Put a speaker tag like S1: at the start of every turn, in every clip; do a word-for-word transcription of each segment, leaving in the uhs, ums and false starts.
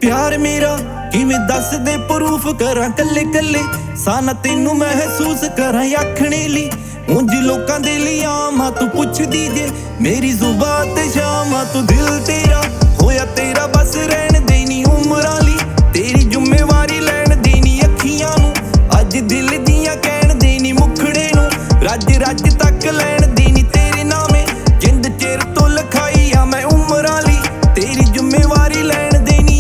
S1: प्यार मेरा किवें दस दे प्रूफ करा कल्ले कल्ले साना तेनू महसूस करा आखने ली उंज लोकां दे लई आमा तू पुछदी जे मेरी जुबान ते शामा तू दिल तेरा होया तेरा बस रहन देनी उमरां ली तेरी जिम्मेवारी लैन देनी अखियां नू अज दिल दियां कहण देनी मुखड़े नू रज रज तक लैन देनी तेरे नामे जिंद चिर तो लिखाई आ मैं उमरां ली तेरी जिम्मेवारी लैन देनी।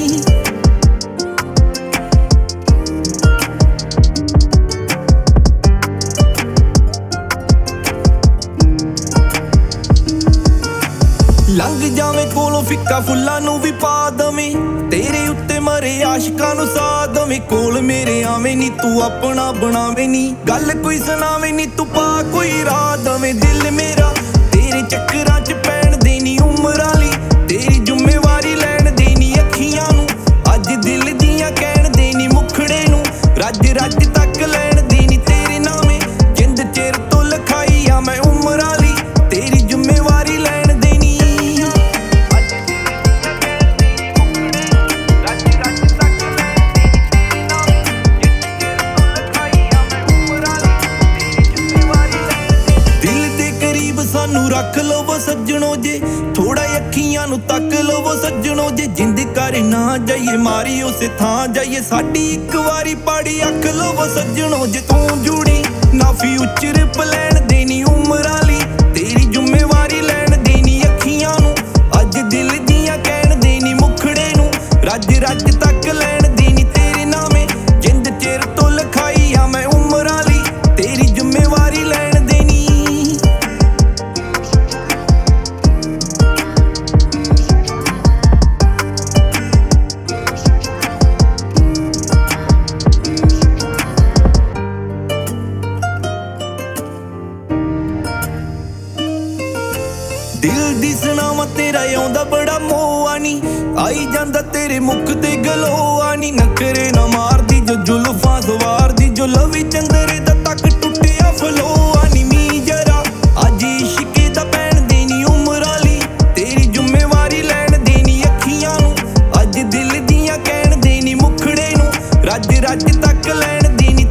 S1: लंघ जावे कोलों फिक्का फुल्लां नू भी पा दवें तेरे उत्ते मरे आशिकां नू सा दवें कोल मेरे आवें नी तू अपना बनावे नी गल कोई सुनावे नी तू पा कोई राह दवें दिल मेरा तेरे चक्करां च पैण देनी उमरां ली तेरी जिम्मेवारी लैन देनी अखियां नू अज दिल दियां कहण देनी मुखड़े नू रज रज तक लैन देनी तेरे नामे जिंद चिर तो लिखाई आ मैं उमरां ली तेरी जिम्मेवारी लैन देनी। सानू रख लो वो सज्जनों जे थोड़ा अखियां नू तक लो वो सज्जनों जे जिंद कर ना जाइए मारी उसे थां जाइए साडी इक वारी पाड़ी अख लो वो सज्जनों जे तू जुड़ी नाफी उच्चर पलैन देनी उमरां ली तेरी जिम्मेवारी लैन देनी अखियां नू अज दिल दियां कहण देनी मुखड़े नू रज रज तक लैन देनी तेरे नामे जिंद चिर तो लिखाई आ मैं उमरां ली तेरी जिम्मेवारी लैन देनी। दिल दी सुनावा तेरा आउंदा बड़ा मोह आनी आई जांदा तेरे मुख ते गलो आनी नखरे ना मारदी जो जुल्फां सवार दी जो लवी चंदरे दा तक टुटिया फलो आनी मी जरा अज इश्के दा पैण देनी उमरां ली तेरी जिम्मेवारी लैन देनी अखियां नू अज दिल दियां कहण देनी मुखड़े नू रज रज तक लैन देनी